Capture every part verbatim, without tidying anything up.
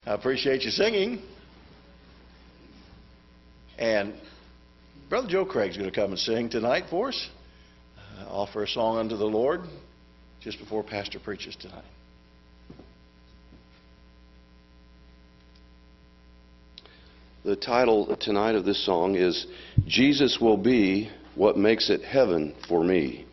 I appreciate you singing. And Brother Joe Craig's going to come and sing tonight for us. Uh, offer a song unto the Lord just before Pastor preaches tonight. The title tonight of this song is Jesus Will Be What Makes It Heaven for Me.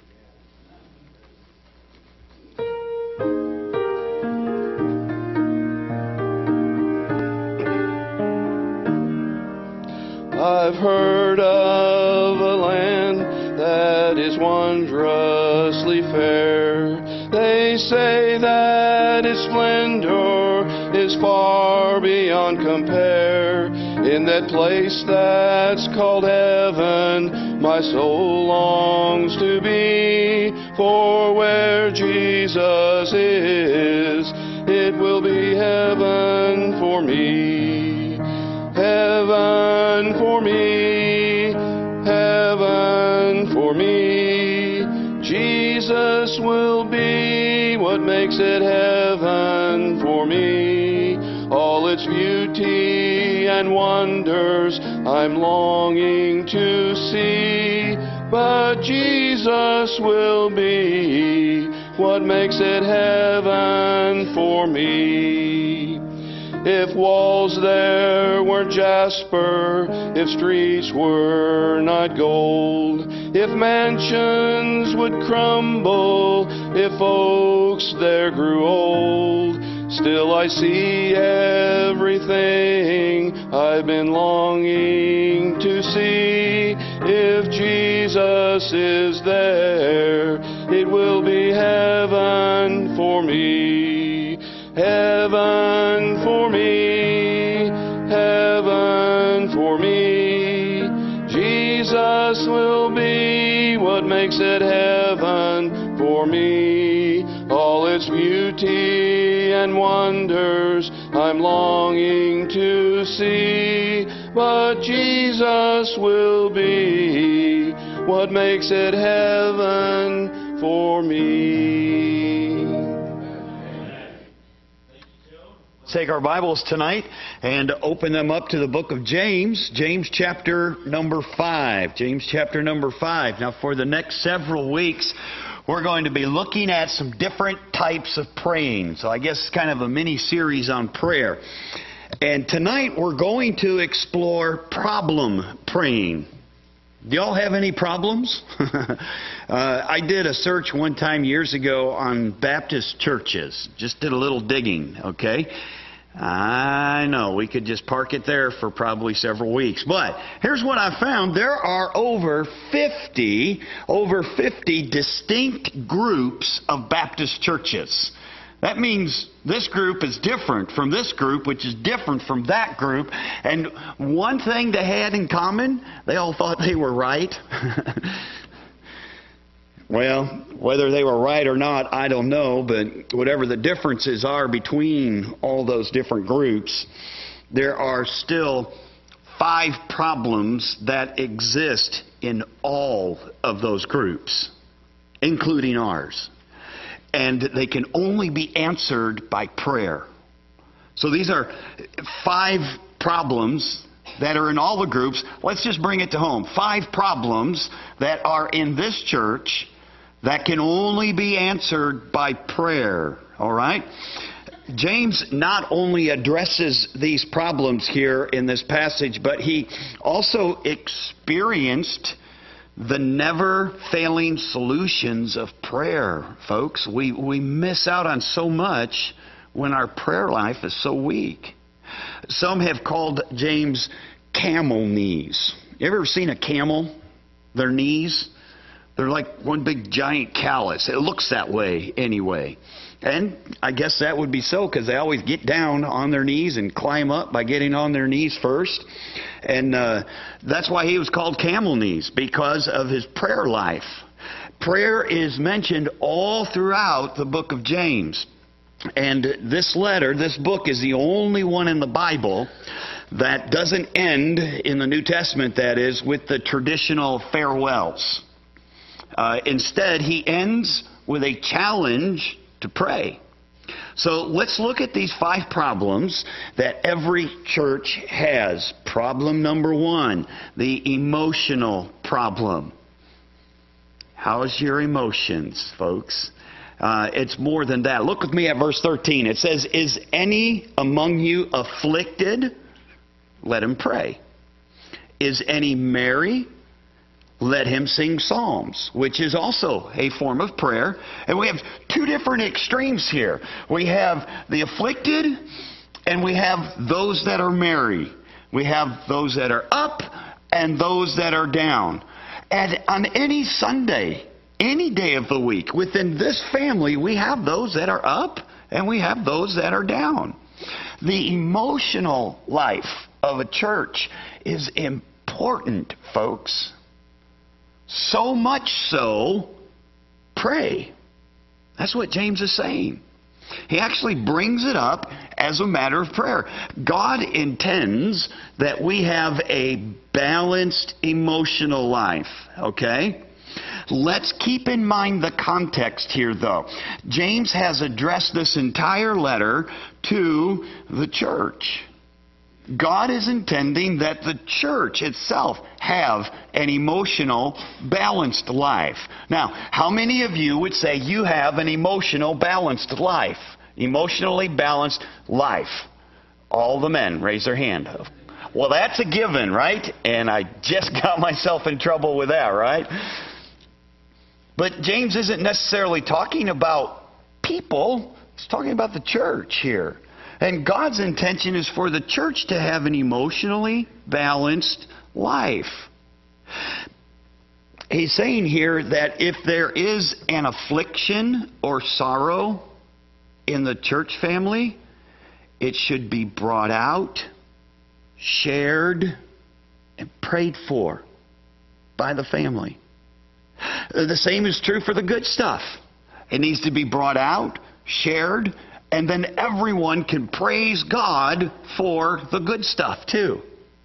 I've heard of a land that is wondrously fair. They say that its splendor is far beyond compare. In that place that's called heaven, my soul longs to be. For where Jesus is, it will be heaven for me. Heaven for me, heaven for me. Jesus will be what makes it heaven for me. All its beauty and wonders I'm longing to see. But Jesus will be what makes it heaven for me. If walls there were jasper, if streets were not gold, if mansions would crumble, if oaks there grew old, still I see everything I've been longing to see. If Jesus is there, it will be heaven for me. Heaven for me, heaven for me. Jesus will be what makes it heaven for me. All its beauty and wonders I'm longing to see. But Jesus will be what makes it heaven for me. Take our Bibles tonight and open them up to the book of James, James chapter number five. James chapter number five. Now, for the next several weeks, we're going to be looking at some different types of praying. So I guess it's kind of a mini series on prayer. And tonight we're going to explore problem praying. Do y'all have any problems? uh, I did a search one time years ago on Baptist churches. Just did a little digging, okay? I know, we could just park it there for probably several weeks. But here's what I found. There are over fifty, over fifty distinct groups of Baptist churches. That means this group is different from this group, which is different from that group. And one thing they had in common, they all thought they were right. Well, whether they were right or not, I don't know. But whatever the differences are between all those different groups, there are still five problems that exist in all of those groups, including ours. And they can only be answered by prayer. So these are five problems that are in all the groups. Let's just bring it to home. Five problems that are in this church that can only be answered by prayer. All right? James not only addresses these problems here in this passage, but he also experienced the never-failing solutions of prayer, folks. We we miss out on so much when our prayer life is so weak. Some have called James camel knees. You ever seen a camel? Their knees? They're like one big giant callus. It looks that way anyway. And I guess that would be so because they always get down on their knees and climb up by getting on their knees first. And uh, that's why he was called camel knees, because of his prayer life. Prayer is mentioned all throughout the book of James. And this letter, this book, is the only one in the Bible that doesn't end, in the New Testament that is, with the traditional farewells. Uh, instead, he ends with a challenge to pray. So let's look at these five problems that every church has. Problem number one, the emotional problem. How's your emotions, folks? Uh, it's more than that. Look with me at verse thirteen. It says, is any among you afflicted? Let him pray. Is any merry? Let him sing psalms, which is also a form of prayer. And we have two different extremes here. We have the afflicted, and we have those that are merry. We have those that are up, and those that are down. And on any Sunday, any day of the week, within this family, we have those that are up, and we have those that are down. The emotional life of a church is important, folks. So much so, pray. That's what James is saying. He actually brings it up as a matter of prayer. God intends that we have a balanced emotional life, okay? Let's keep in mind the context here, though. James has addressed this entire letter to the church. God is intending that the church itself have an emotional, balanced life. Now, how many of you would say you have an emotional, balanced life? Emotionally balanced life. All the men raise their hand. Well, that's a given, right? And I just got myself in trouble with that, right? But James isn't necessarily talking about people. He's talking about the church here. And God's intention is for the church to have an emotionally balanced life. He's saying here that if there is an affliction or sorrow in the church family, it should be brought out, shared, and prayed for by the family. The same is true for the good stuff. It needs to be brought out, shared, and then everyone can praise God for the good stuff too.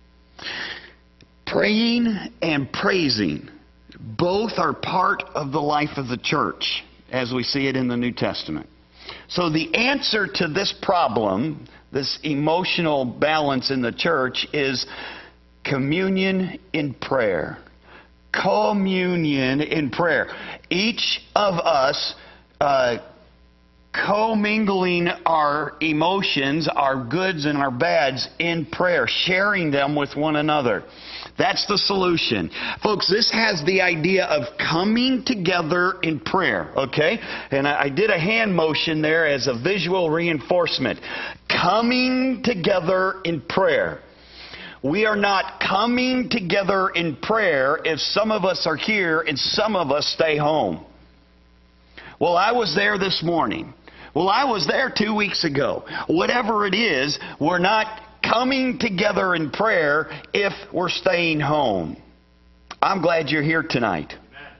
Praying and praising, both are part of the life of the church as we see it in the New Testament. So the answer to this problem, this emotional balance in the church, is communion in prayer. Communion in prayer. Each of us uh, commingling our emotions, our goods and our bads in prayer, sharing them with one another. That's the solution. Folks, this has the idea of coming together in prayer, okay? And I, I did a hand motion there as a visual reinforcement. Coming together in prayer. We are not coming together in prayer if some of us are here and some of us stay home. Well, I was there this morning. Well, I was there two weeks ago. Whatever it is, we're not coming together in prayer if we're staying home. I'm glad you're here tonight.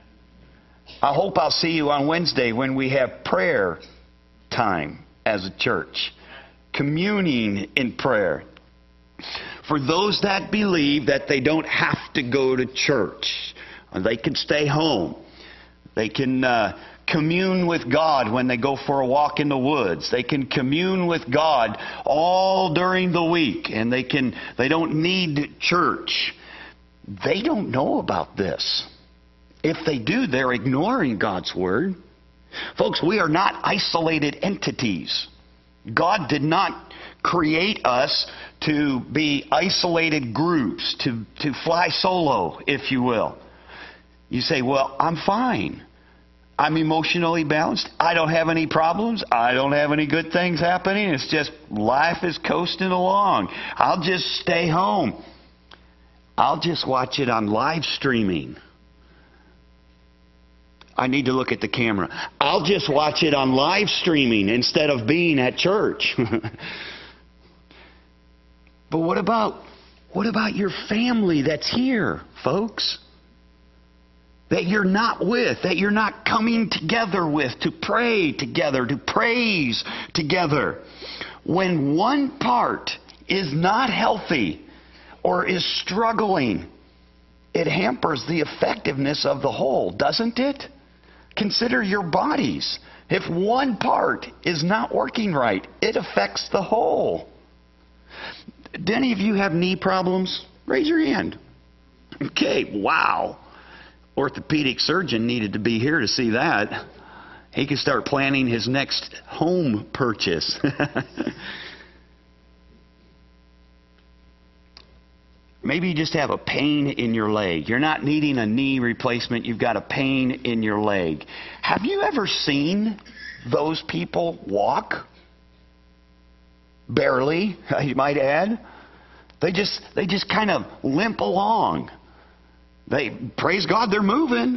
I hope I'll see you on Wednesday when we have prayer time as a church. Communing in prayer. For those that believe that they don't have to go to church, they can stay home. They can uh, commune with God when they go for a walk in the woods. They can commune with God all during the week, and they can. They don't need church. They don't know about this. If they do, they're ignoring God's word. Folks, we are not isolated entities. God did not create us to be isolated groups, to, to fly solo, if you will. You say, well, I'm fine. I'm emotionally balanced. I don't have any problems. I don't have any good things happening. It's just life is coasting along. I'll just stay home. I'll just watch it on live streaming. I need to look at the camera. I'll just watch it on live streaming instead of being at church. But what about what about your family that's here, folks? That you're not with, that you're not coming together with to pray together, to praise together. When one part is not healthy or is struggling, it hampers the effectiveness of the whole, doesn't it? Consider your bodies. If one part is not working right, it affects the whole. Do any of you have knee problems? Raise your hand. Okay, wow. Orthopedic surgeon needed to be here to see that. He could start planning his next home purchase. Maybe you just have a pain in your leg. You're not needing a knee replacement. You've got a pain in your leg. Have you ever seen those people walk? Barely, you might add. They just they just kind of limp along. They praise God, they're moving.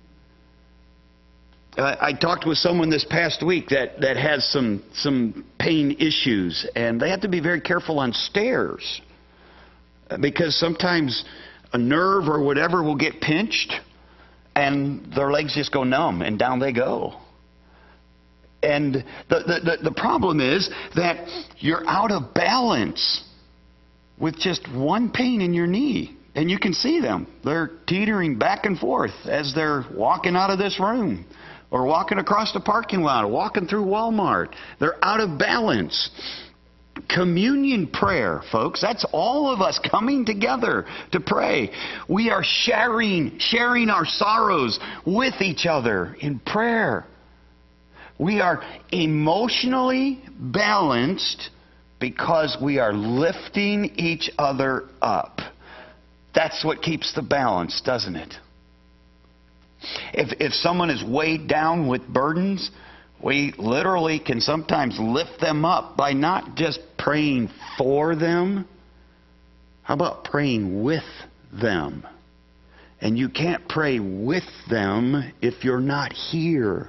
Uh, I talked with someone this past week that, that has some some pain issues, and they have to be very careful on stairs. Because sometimes a nerve or whatever will get pinched and their legs just go numb and down they go. And the, the, the, the problem is that you're out of balance with just one pain in your knee. And you can see them. They're teetering back and forth as they're walking out of this room or walking across the parking lot or walking through Walmart. They're out of balance. Communion prayer, folks, that's all of us coming together to pray. We are sharing, sharing our sorrows with each other in prayer. We are emotionally balanced because we are lifting each other up. That's what keeps the balance, doesn't it? If, if someone is weighed down with burdens, we literally can sometimes lift them up by not just praying for them. How about praying with them? And you can't pray with them if you're not here.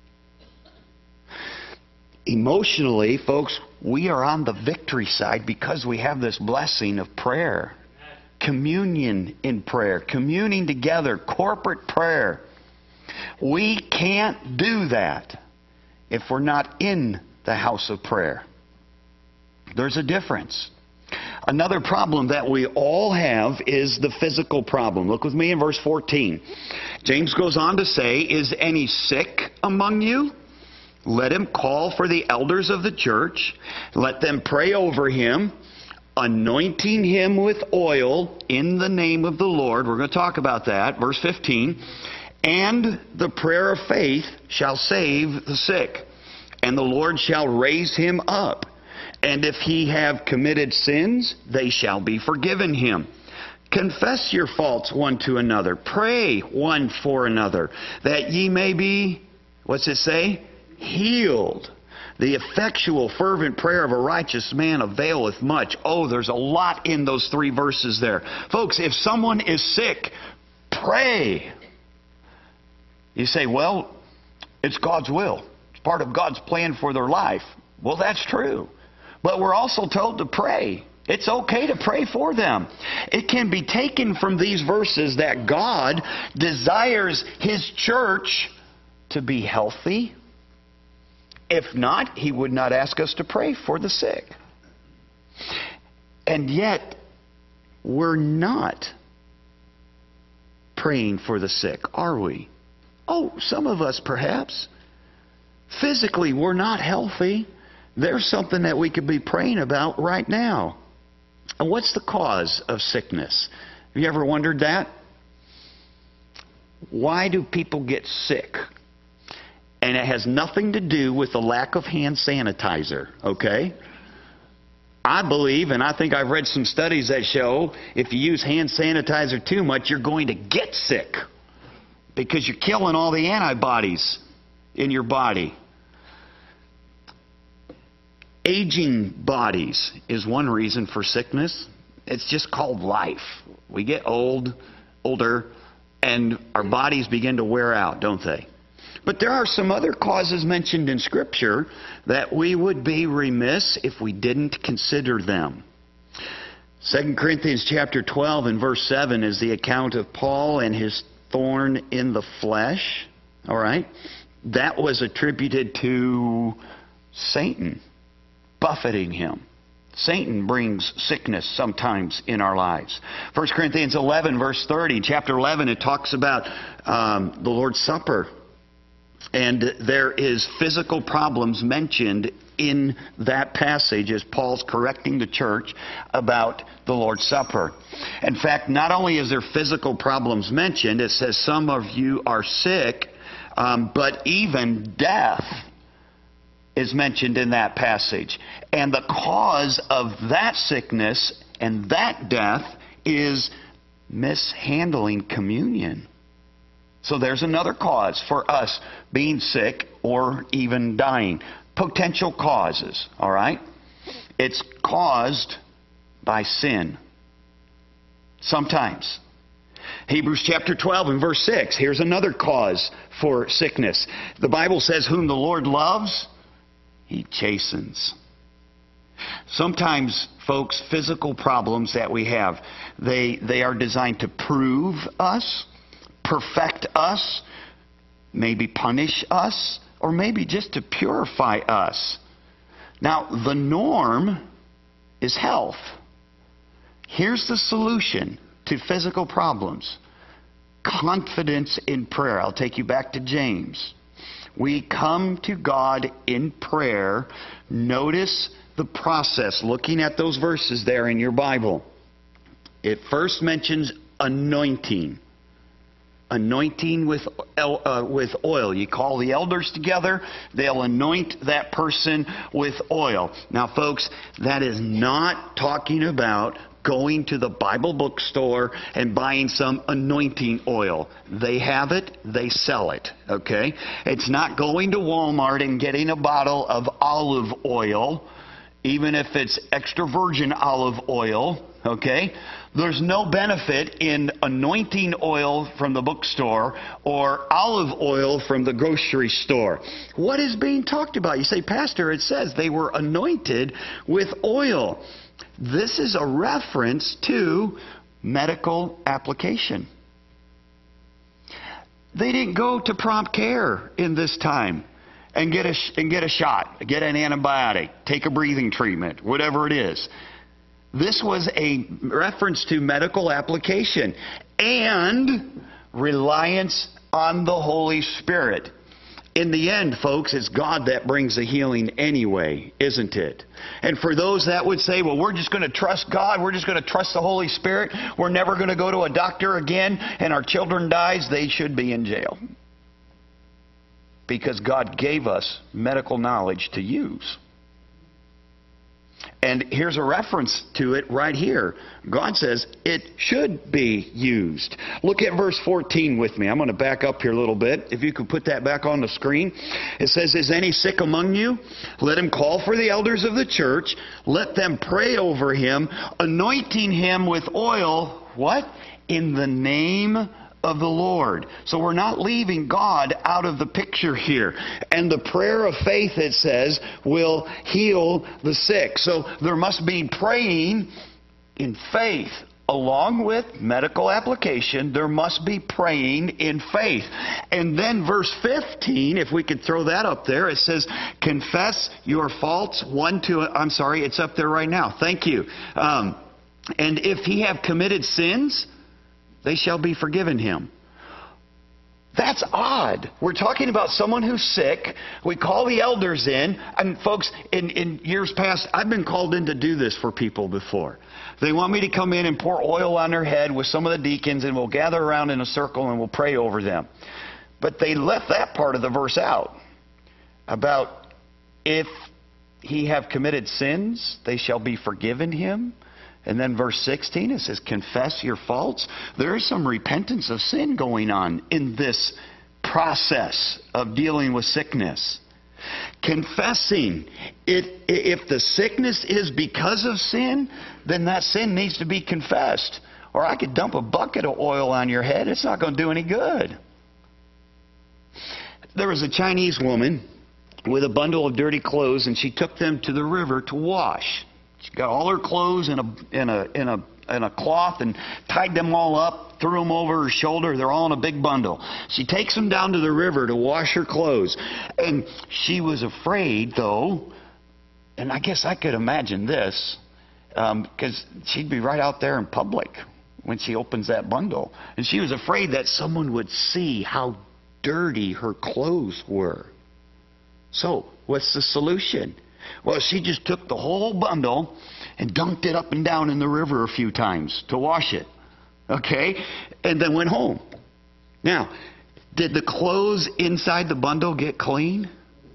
Emotionally, folks, we are on the victory side because we have this blessing of prayer. Communion in prayer, communing together, corporate prayer. We can't do that if we're not in the house of prayer. There's a difference. Another problem that we all have is the physical problem. Look with me in verse fourteen. James goes on to say, "Is any sick among you? Let him call for the elders of the church. Let them pray over him, anointing him with oil in the name of the Lord." We're going to talk about that. Verse fifteen. "And the prayer of faith shall save the sick, and the Lord shall raise him up. And if he have committed sins, they shall be forgiven him. Confess your faults one to another. Pray one for another, that ye may be," what's it say? "Healed. The effectual, fervent prayer of a righteous man availeth much." Oh, there's a lot in those three verses there. Folks, if someone is sick, pray. You say, well, it's God's will. It's part of God's plan for their life. Well, that's true. But we're also told to pray. It's okay to pray for them. It can be taken from these verses that God desires His church to be healthy. If not, He would not ask us to pray for the sick. And yet, we're not praying for the sick, are we? Oh, some of us perhaps. Physically, we're not healthy. There's something that we could be praying about right now. And what's the cause of sickness? Have you ever wondered that? Why do people get sick? And it has nothing to do with the lack of hand sanitizer, okay? I believe, and I think I've read some studies that show, if you use hand sanitizer too much, you're going to get sick. Because you're killing all the antibodies in your body. Aging bodies is one reason for sickness. It's just called life. We get old, older, and our bodies begin to wear out, don't they? But there are some other causes mentioned in Scripture that we would be remiss if we didn't consider them. Second Corinthians chapter twelve and verse seven is the account of Paul and his thorn in the flesh. All right? That was attributed to Satan buffeting him. Satan brings sickness sometimes in our lives. First Corinthians eleven verse thirty, chapter eleven, it talks about um, the Lord's Supper. And there is physical problems mentioned in that passage as Paul's correcting the church about the Lord's Supper. In fact, not only is there physical problems mentioned, it says some of you are sick, um, but even death is mentioned in that passage. And the cause of that sickness and that death is mishandling communion. So there's another cause for us being sick or even dying. Potential causes, all right? It's caused by sin. Sometimes. Hebrews chapter twelve and verse six, here's another cause for sickness. The Bible says, whom the Lord loves, He chastens. Sometimes, folks, physical problems that we have, they, they are designed to prove us, perfect us, maybe punish us, or maybe just to purify us. Now, the norm is health. Here's the solution to physical problems. Confidence in prayer. I'll take you back to James. We come to God in prayer. Notice the process. Looking at those verses there in your Bible. It first mentions anointing. Anointing with uh, with oil. You call the elders together. They'll anoint that person with oil. Now, folks, that is not talking about going to the Bible bookstore and buying some anointing oil. They have it. They sell it. Okay? It's not going to Walmart and getting a bottle of olive oil, even if it's extra virgin olive oil. Okay? There's no benefit in anointing oil from the bookstore or olive oil from the grocery store. What is being talked about? You say, Pastor, it says they were anointed with oil. This is a reference to medical application. They didn't go to prompt care in this time and get a, and get a shot, get an antibiotic, take a breathing treatment, whatever it is. This was a reference to medical application and reliance on the Holy Spirit. In the end, folks, it's God that brings the healing anyway, isn't it? And for those that would say, well, we're just going to trust God, we're just going to trust the Holy Spirit, we're never going to go to a doctor again, and our children dies, they should be in jail. Because God gave us medical knowledge to use. And here's a reference to it right here. God says it should be used. Look at verse fourteen with me. I'm going to back up here a little bit. If you could put that back on the screen. It says, is any sick among you? Let him call for the elders of the church. Let them pray over him, anointing him with oil. What? In the name of the Lord. So we're not leaving God out of the picture here. And the prayer of faith, it says, will heal the sick. So there must be praying in faith. Along with medical application, there must be praying in faith. And then verse fifteen, if we could throw that up there, it says, confess your faults one to, I'm sorry, it's up there right now. Thank you. Um, and if he have committed sins, they shall be forgiven him. That's odd. We're talking about someone who's sick. We call the elders in. And folks, in, in years past, I've been called in to do this for people before. They want me to come in and pour oil on their head with some of the deacons, and we'll gather around in a circle and we'll pray over them. But they left that part of the verse out. About if he have committed sins, they shall be forgiven him. And then verse sixteen, it says, confess your faults. There is some repentance of sin going on in this process of dealing with sickness. Confessing. It, if the sickness is because of sin, then that sin needs to be confessed. Or I could dump a bucket of oil on your head. It's not going to do any good. There was a Chinese woman with a bundle of dirty clothes, and she took them to the river to wash. She got all her clothes in a in a in a in a cloth and tied them all up, threw them over her shoulder. They're all in a big bundle. She takes them down to the river to wash her clothes, and she was afraid, though. And I guess I could imagine this, because um, she'd be right out there in public when she opens that bundle, and she was afraid that someone would see how dirty her clothes were. So, what's the solution? Well, she just took the whole bundle and dunked it up and down in the river a few times to wash it. Okay? And then went home. Now, did the clothes inside the bundle get clean?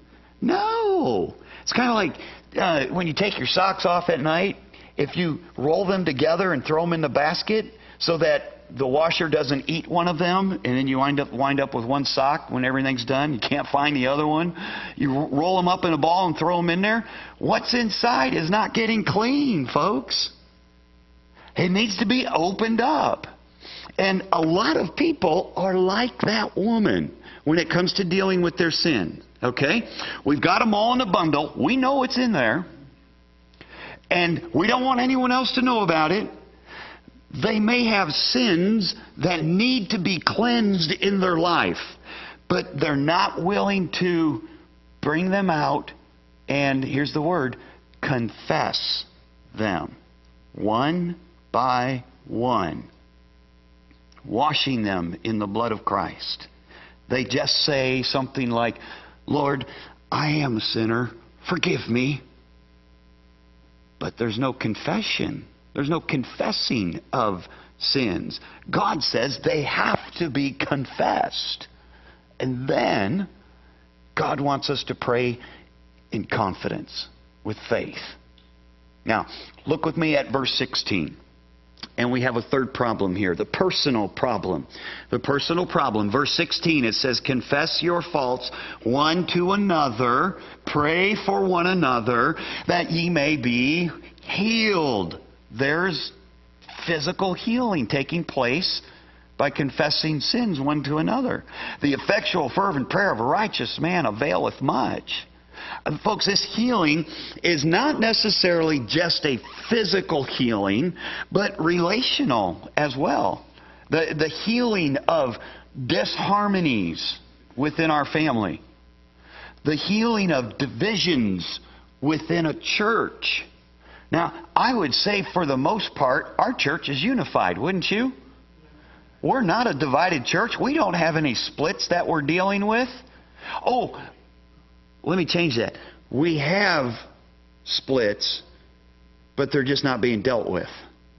No. It's kind of like uh, when you take your socks off at night, if you roll them together and throw them in the basket so that the washer doesn't eat one of them, and then you wind up wind up with one sock when everything's done. You can't find the other one. You roll them up in a ball and throw them in there. What's inside is not getting clean, folks. It needs to be opened up. And a lot of people are like that woman when it comes to dealing with their sin. Okay? We've got them all in a bundle. We know it's in there. And we don't want anyone else to know about it. They may have sins that need to be cleansed in their life, but they're not willing to bring them out and, here's the word, confess them one by one, washing them in the blood of Christ. They just say something like, Lord, I am a sinner, forgive me. But there's no confession. There's no confessing of sins. God says they have to be confessed. And then God wants us to pray in confidence, with faith. Now, look with me at verse sixteen. And we have a third problem here, the personal problem. The personal problem. Verse sixteen, it says, confess your faults one to another, pray for one another, that ye may be healed. There's physical healing taking place by confessing sins one to another. The effectual fervent prayer of a righteous man availeth much. And folks, this healing is not necessarily just a physical healing, but relational as well. The, the healing of disharmonies within our family. The healing of divisions within a church. Now, I would say for the most part, our church is unified, wouldn't you? We're not a divided church. We don't have any splits that we're dealing with. Oh, let me change that. We have splits, but they're just not being dealt with.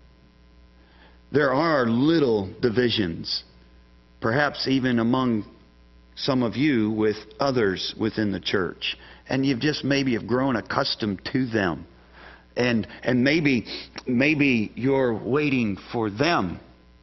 There are little divisions, perhaps even among some of you with others within the church. And you've just maybe have grown accustomed to them. And and maybe maybe you're waiting for them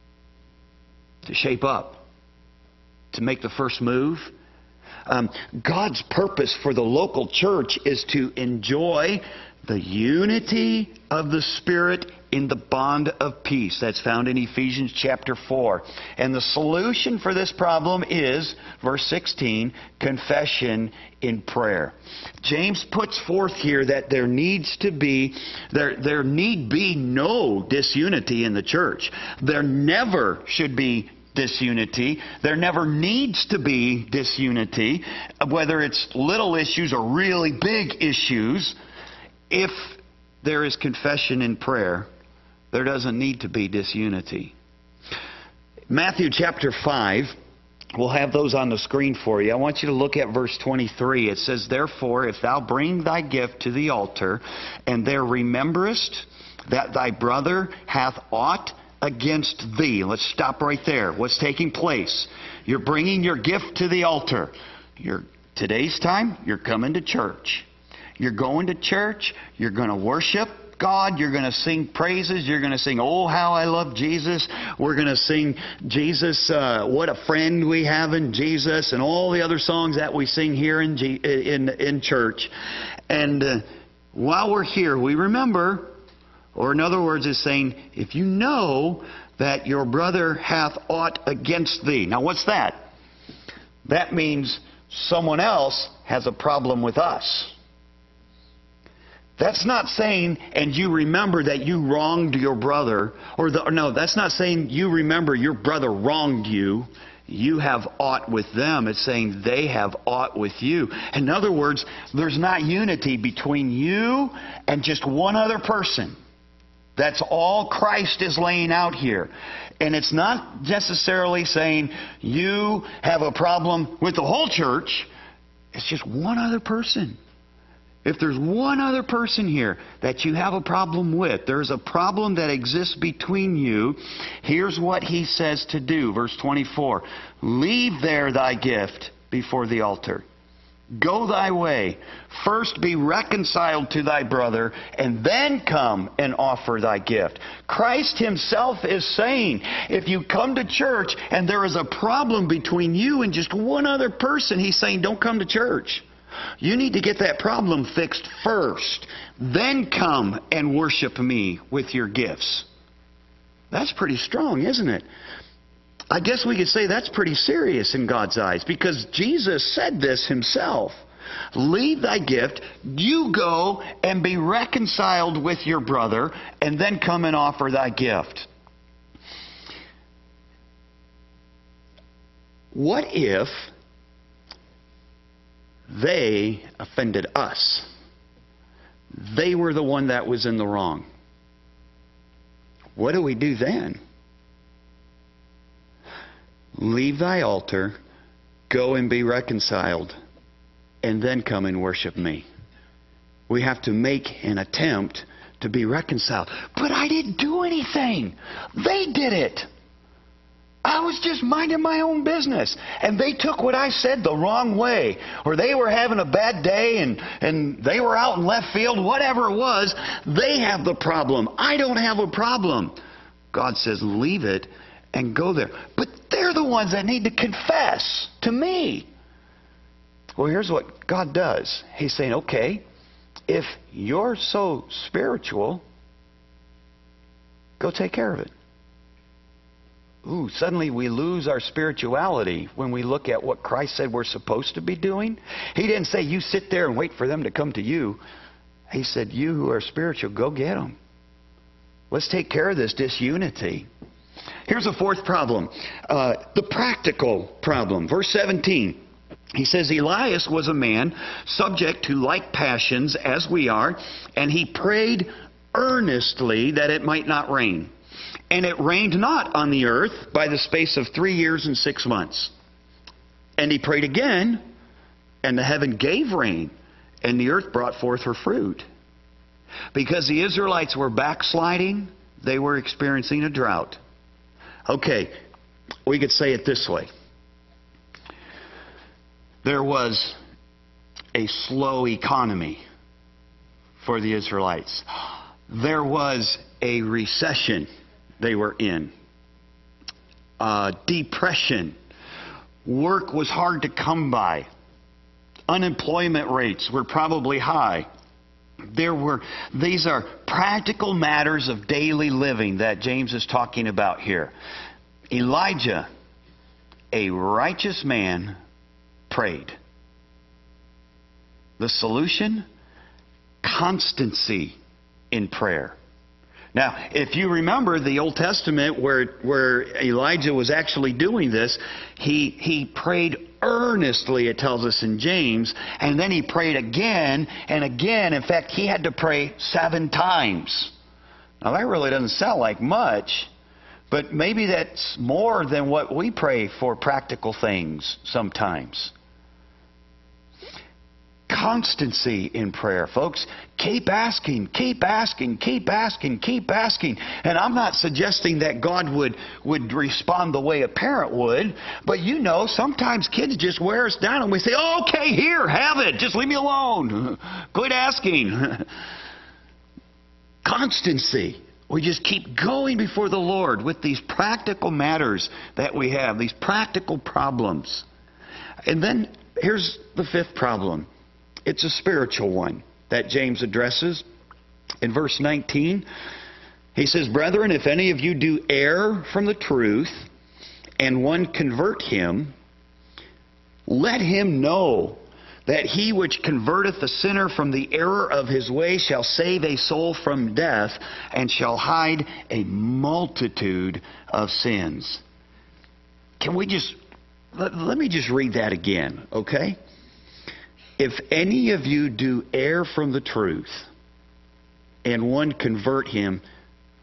to shape up, to make the first move. Um, God's purpose for the local church is to enjoy the unity of the Spirit in the bond of peace. That's found in Ephesians chapter four. And the solution for this problem is, verse sixteen, confession in prayer. James puts forth here that there needs to be, there, there need be no disunity in the church. There never should be disunity. There never needs to be disunity, whether it's little issues or really big issues. If there is confession in prayer, there doesn't need to be disunity. Matthew chapter five, we'll have those on the screen for you. I want you to look at verse twenty-three. It says, therefore, if thou bring thy gift to the altar, and there rememberest that thy brother hath aught against thee. Let's stop right there. What's taking place? You're bringing your gift to the altar. You're, today's time, you're coming to church. You're going to church. You're going to worship God. You're going to sing praises. You're going to sing, oh, how I love Jesus. We're going to sing Jesus, uh, what a friend we have in Jesus, and all the other songs that we sing here in G- in, in church. And uh, while we're here, we remember, or in other words, is saying, if you know that your brother hath aught against thee. Now, what's that? That means someone else has a problem with us. That's not saying, and you remember that you wronged your brother, or, the, or no, that's not saying you remember your brother wronged you. You have aught with them. It's saying they have aught with you. In other words, there's not unity between you and just one other person. That's all Christ is laying out here. And it's not necessarily saying you have a problem with the whole church. It's just one other person. If there's one other person here that you have a problem with, there's a problem that exists between you, here's what he says to do. Verse twenty-four, leave there thy gift before the altar. Go thy way. First be reconciled to thy brother, and then come and offer thy gift. Christ himself is saying, if you come to church and there is a problem between you and just one other person, he's saying, don't come to church. You need to get that problem fixed first. Then come and worship me with your gifts. That's pretty strong, isn't it? I guess we could say that's pretty serious in God's eyes, because Jesus said this himself. Leave thy gift, you go and be reconciled with your brother, and then come and offer thy gift. What if they offended us? They were the one that was in the wrong. What do we do then? Leave thy altar, go and be reconciled, and then come and worship me. We have to make an attempt to be reconciled. But I didn't do anything. They did it. I was just minding my own business. And they took what I said the wrong way. Or they were having a bad day and, and they were out in left field, whatever it was. They have the problem. I don't have a problem. God says, leave it and go there. But they're the ones that need to confess to me. Well, here's what God does. He's saying, okay, if you're so spiritual, go take care of it. Ooh, suddenly we lose our spirituality when we look at what Christ said we're supposed to be doing. He didn't say you sit there and wait for them to come to you. He said, you who are spiritual, go get them. Let's take care of this disunity. Here's a fourth problem, uh, the practical problem. Verse seventeen, he says, Elias was a man subject to like passions as we are, and he prayed earnestly that it might not rain. And it rained not on the earth by the space of three years and six months. And he prayed again, and the heaven gave rain, and the earth brought forth her fruit. Because the Israelites were backsliding, they were experiencing a drought. Okay, we could say it this way. There was a slow economy for the Israelites. There was a recession they were in. Uh, depression. Work was hard to come by. Unemployment rates were probably high. There were, these are practical matters of daily living that James is talking about here. Elijah, a righteous man, prayed. The solution? Constancy in prayer. Now, if you remember the Old Testament where, where Elijah was actually doing this, he, he prayed earnestly, it tells us in James, and then he prayed again and again. In fact, he had to pray seven times. Now, that really doesn't sound like much, but maybe that's more than what we pray for practical things sometimes. Constancy in prayer, folks. Keep asking, keep asking, keep asking, keep asking. And I'm not suggesting that God would, would respond the way a parent would, but you know, sometimes kids just wear us down and we say, oh, okay, here, have it. Just leave me alone. Quit asking. Constancy. We just keep going before the Lord with these practical matters that we have, these practical problems. And then here's the fifth problem. It's a spiritual one that James addresses. In verse nineteen, he says, Brethren, if any of you do err from the truth, and one convert him, let him know that he which converteth the sinner from the error of his way shall save a soul from death, and shall hide a multitude of sins. Can we just, let, let me just read that again, okay? If any of you do err from the truth, and one convert him,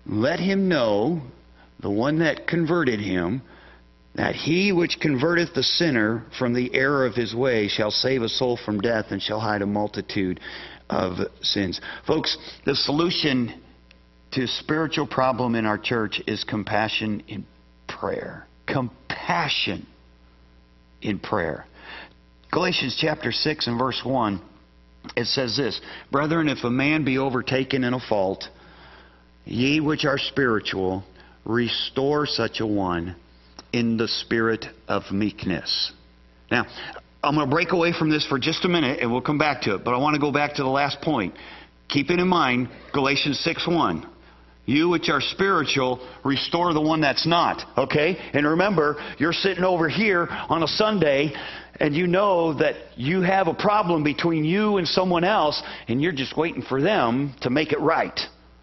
let him know, the one that converted him, that he which converteth the sinner from the error of his way shall save a soul from death and shall hide a multitude of sins. Folks, the solution to spiritual problem in our church is compassion in prayer. Compassion in prayer. Galatians chapter six and verse one, it says this, Brethren, if a man be overtaken in a fault, ye which are spiritual, restore such a one in the spirit of meekness. Now, I'm going to break away from this for just a minute and we'll come back to it. But I want to go back to the last point. Keep it in mind, Galatians six one. You which are spiritual, restore the one that's not. Okay? And remember, you're sitting over here on a Sunday and you know that you have a problem between you and someone else and you're just waiting for them to make it right.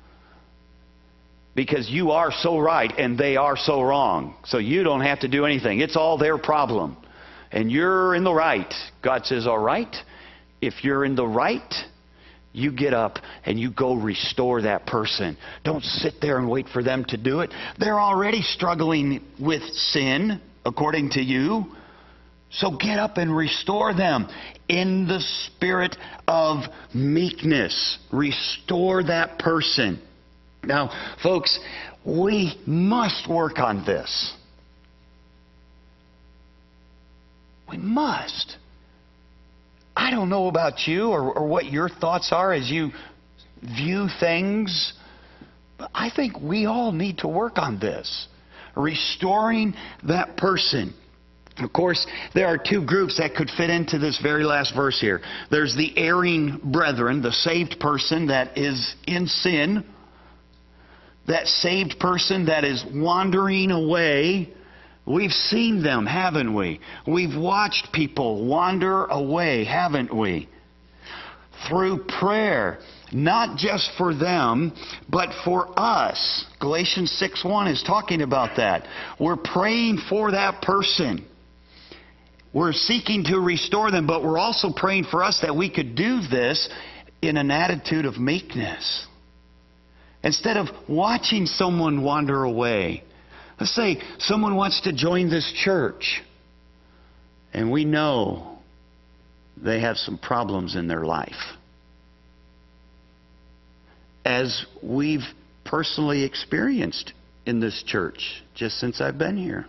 Because you are so right and they are so wrong. So you don't have to do anything. It's all their problem. And you're in the right. God says, all right, if you're in the right, you get up and you go restore that person. Don't sit there and wait for them to do it. They're already struggling with sin, according to you. So get up and restore them in the spirit of meekness. Restore that person. Now, folks, we must work on this. We must. I don't know about you or, or what your thoughts are as you view things, but I think we all need to work on this. Restoring that person. Of course, there are two groups that could fit into this very last verse here. There's the erring brethren, the saved person that is in sin. That saved person that is wandering away. We've seen them, haven't we? We've watched people wander away, haven't we? Through prayer, not just for them, but for us. Galatians six one is talking about that. We're praying for that person. We're seeking to restore them, but we're also praying for us that we could do this in an attitude of meekness. Instead of watching someone wander away. Let's say someone wants to join this church and we know they have some problems in their life. As we've personally experienced in this church just since I've been here.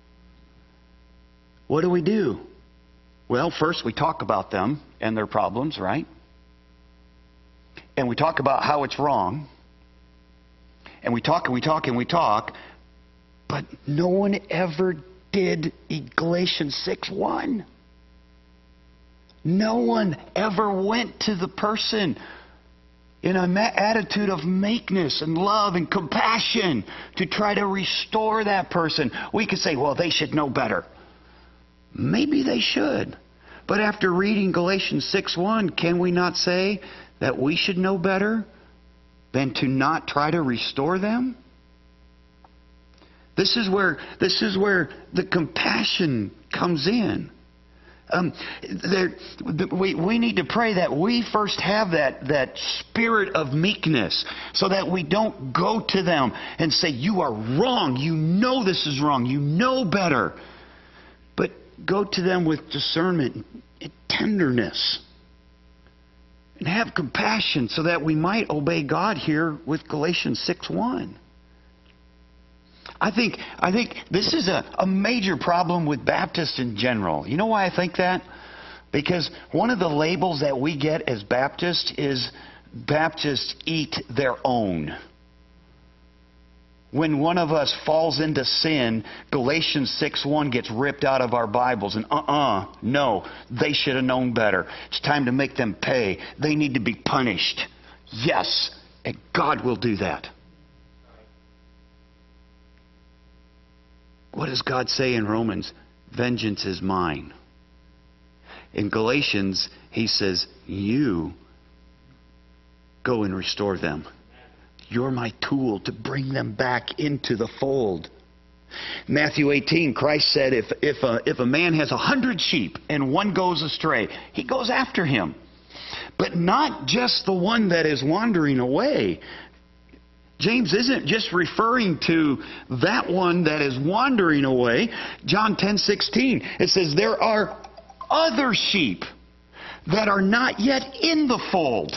What do we do? Well, first we talk about them and their problems, right? And we talk about how it's wrong. And we talk and we talk and we talk, but no one ever did Galatians six one. No one ever went to the person in an attitude of meekness and love and compassion to try to restore that person. We could say, well, they should know better. Maybe they should. But after reading Galatians six one, can we not say that we should know better than to not try to restore them? This is where this is where the compassion comes in. Um, there, we, we need to pray that we first have that, that spirit of meekness so that we don't go to them and say, you are wrong. You know this is wrong. You know better. But go to them with discernment and tenderness. And have compassion so that we might obey God here with Galatians six one. I think I think this is a, a major problem with Baptists in general. You know why I think that? Because one of the labels that we get as Baptists is Baptists eat their own. When one of us falls into sin, Galatians six one gets ripped out of our Bibles. And uh-uh, no, they should have known better. It's time to make them pay. They need to be punished. Yes, and God will do that. What does God say in Romans? Vengeance is mine. In Galatians, he says, you go and restore them. You're my tool to bring them back into the fold. Matthew eighteen, Christ said, if, if, a, if a man has a hundred sheep and one goes astray, he goes after him. But not just the one that is wandering away. James isn't just referring to that one that is wandering away. John ten sixteen, it says, there are other sheep that are not yet in the fold.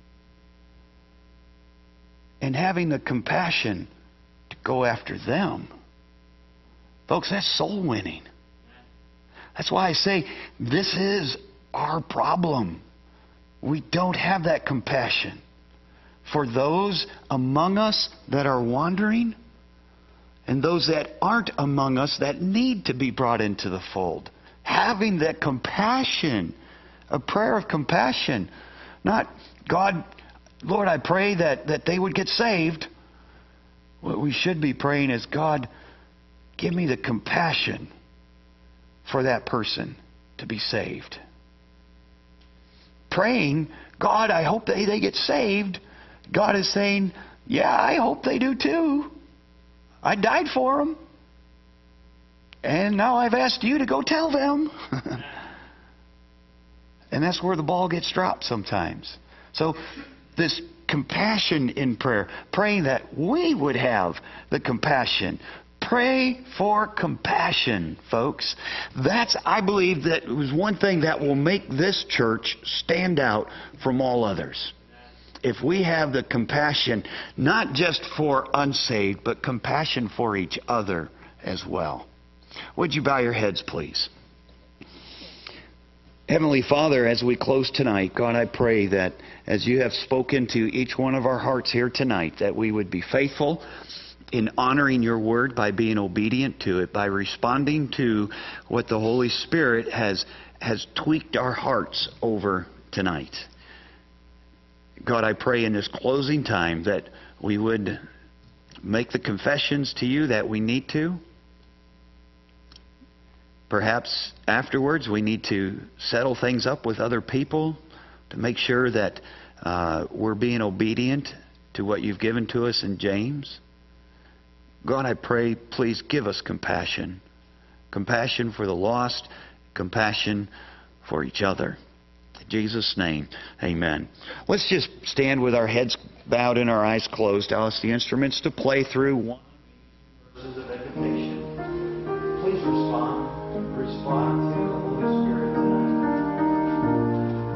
And having the compassion to go after them. Folks, that's soul winning. That's why I say this is our problem. We don't have that compassion for those among us that are wandering and those that aren't among us that need to be brought into the fold. Having that compassion, a prayer of compassion. Not, God, Lord, I pray that, that they would get saved. What we should be praying is, God, give me the compassion for that person to be saved. Praying, God, I hope they, they get saved. God is saying, yeah, I hope they do too. I died for them. And now I've asked you to go tell them. And that's where the ball gets dropped sometimes. So this compassion in prayer, praying that we would have the compassion. Pray for compassion, folks. That's, I believe, that was one thing that will make this church stand out from all others. If we have the compassion, not just for unsaved, but compassion for each other as well. Would you bow your heads, please? Heavenly Father, as we close tonight, God, I pray that as you have spoken to each one of our hearts here tonight, that we would be faithful in honoring your word by being obedient to it, by responding to what the Holy Spirit has, has tweaked our hearts over tonight. God, I pray in this closing time that we would make the confessions to you that we need to. Perhaps afterwards we need to settle things up with other people to make sure that uh, we're being obedient to what you've given to us in James. God, I pray, please give us compassion. Compassion for the lost, compassion for each other. In Jesus' name, amen. Let's just stand with our heads bowed and our eyes closed. I'll ask the instruments to play through one.